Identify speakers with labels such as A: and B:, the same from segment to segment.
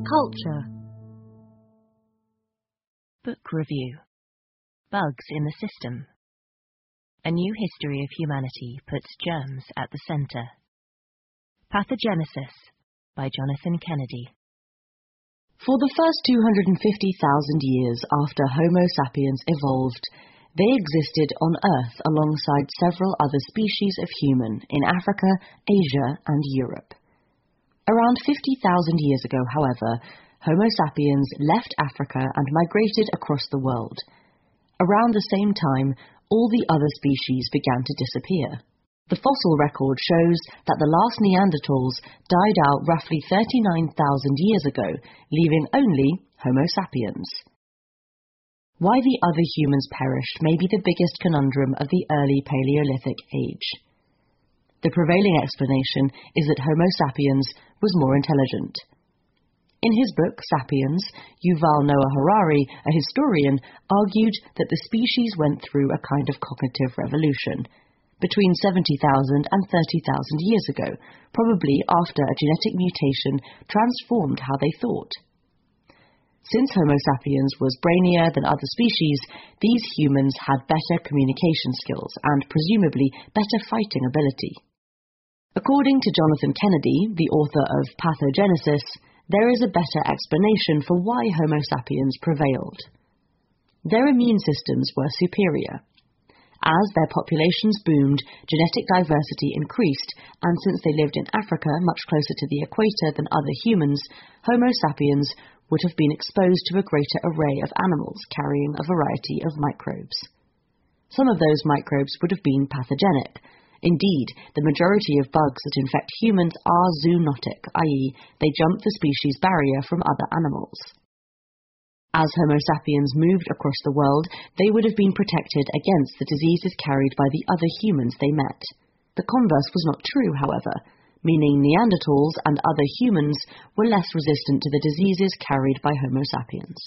A: Culture. Book review. Bugs in the System. A New History of Humanity puts germs at the center. Pathogenesis by Jonathan Kennedy.
B: For the first 250,000 years after Homo sapiens evolved, they existed on Earth alongside several other species of human in Africa, Asia, and Europe. Around 50,000 years ago, however, Homo sapiens left Africa and migrated across the world. Around the same time, all the other species began to disappear. The fossil record shows that the last Neanderthals died out roughly 39,000 years ago, leaving only Homo sapiens. Why the other humans perished may be the biggest conundrum of the early Paleolithic age. The prevailing explanation is that Homo sapiens was more intelligent. In his book, Sapiens, Yuval Noah Harari, a historian, argued that the species went through a kind of cognitive revolution between 70,000 and 30,000 years ago, probably after a genetic mutation transformed how they thought. Since Homo sapiens was brainier than other species, these humans had better communication skills and presumably better fighting ability. According to Jonathan Kennedy, the author of Pathogenesis, there is a better explanation for why Homo sapiens prevailed. Their immune systems were superior. As their populations boomed, genetic diversity increased, and since they lived in Africa much closer to the equator than other humans, Homo sapiens would have been exposed to a greater array of animals carrying a variety of microbes. Some of those microbes would have been pathogenic. Indeed, the majority of bugs that infect humans are zoonotic, i.e., they jump the species barrier from other animals. As Homo sapiens moved across the world, they would have been protected against the diseases carried by the other humans they met. The converse was not true, however, meaning Neanderthals and other humans were less resistant to the diseases carried by Homo sapiens.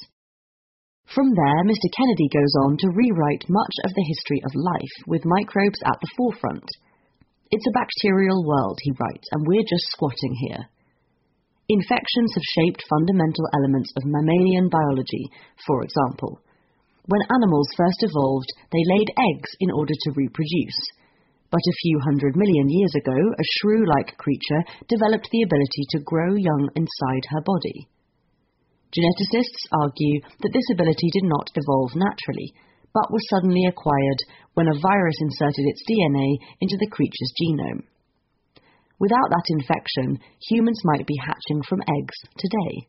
B: From there, Mr. Kennedy goes on to rewrite much of the history of life, with microbes at the forefront. It's a bacterial world, he writes, and we're just squatting here. Infections have shaped fundamental elements of mammalian biology, for example. When animals first evolved, they laid eggs in order to reproduce. But a few 100 million years ago, a shrew-like creature developed the ability to grow young inside her body. Geneticists argue that this ability did not evolve naturally, but was suddenly acquired when a virus inserted its DNA into the creature's genome. Without that infection, humans might be hatching from eggs today.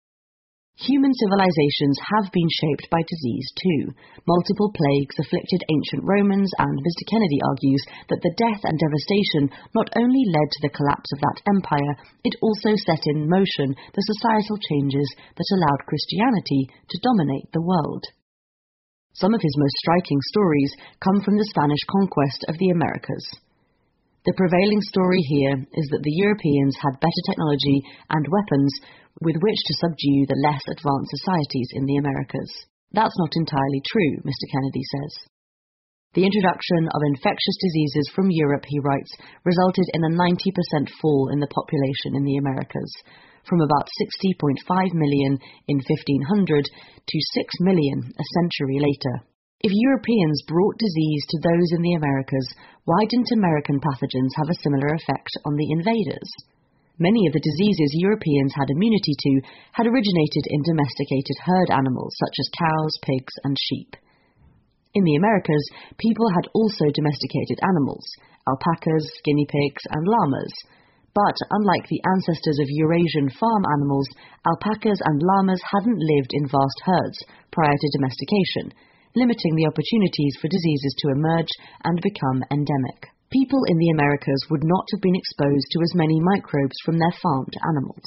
B: Human civilizations have been shaped by disease too. Multiple plagues afflicted ancient Romans, and Mr. Kennedy argues that the death and devastation not only led to the collapse of that empire, it also set in motion the societal changes that allowed Christianity to dominate the world. Some of his most striking stories come from the Spanish conquest of the Americas. The prevailing story here is that the Europeans had better technology and weapons with which to subdue the less advanced societies in the Americas. That's not entirely true, Mr. Kennedy says. The introduction of infectious diseases from Europe, he writes, resulted in a 90% fall in the population in the Americas, from about 60.5 million in 1500 to 6 million a century later. If Europeans brought disease to those in the Americas, why didn't American pathogens have a similar effect on the invaders? Many of the diseases Europeans had immunity to had originated in domesticated herd animals such as cows, pigs, and sheep. In the Americas, people had also domesticated animals, alpacas, guinea pigs, and llamas. But unlike the ancestors of Eurasian farm animals, alpacas and llamas hadn't lived in vast herds prior to domestication, limiting the opportunities for diseases to emerge and become endemic. People in the Americas would not have been exposed to as many microbes from their farmed animals.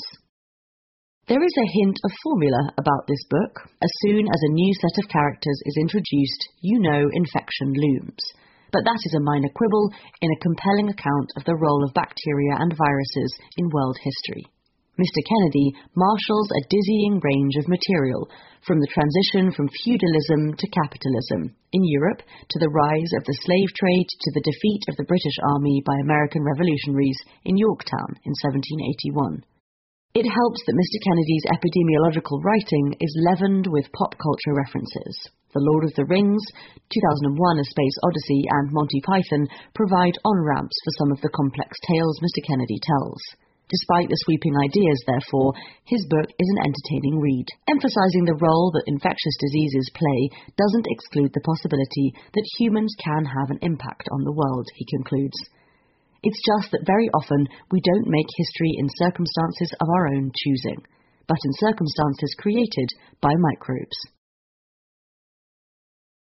B: There is a hint of formula about this book. As soon as a new set of characters is introduced, you know infection looms. But that is a minor quibble in a compelling account of the role of bacteria and viruses in world history. Mr. Kennedy marshals a dizzying range of material, from the transition from feudalism to capitalism in Europe, to the rise of the slave trade, to the defeat of the British Army by American revolutionaries in Yorktown in 1781. It helps that Mr. Kennedy's epidemiological writing is leavened with pop culture references. The Lord of the Rings, 2001: A Space Odyssey, and Monty Python provide on-ramps for some of the complex tales Mr. Kennedy tells. Despite the sweeping ideas, therefore, his book is an entertaining read. Emphasizing the role that infectious diseases play doesn't exclude the possibility that humans can have an impact on the world, he concludes. It's just that very often we don't make history in circumstances of our own choosing, but in circumstances created by microbes.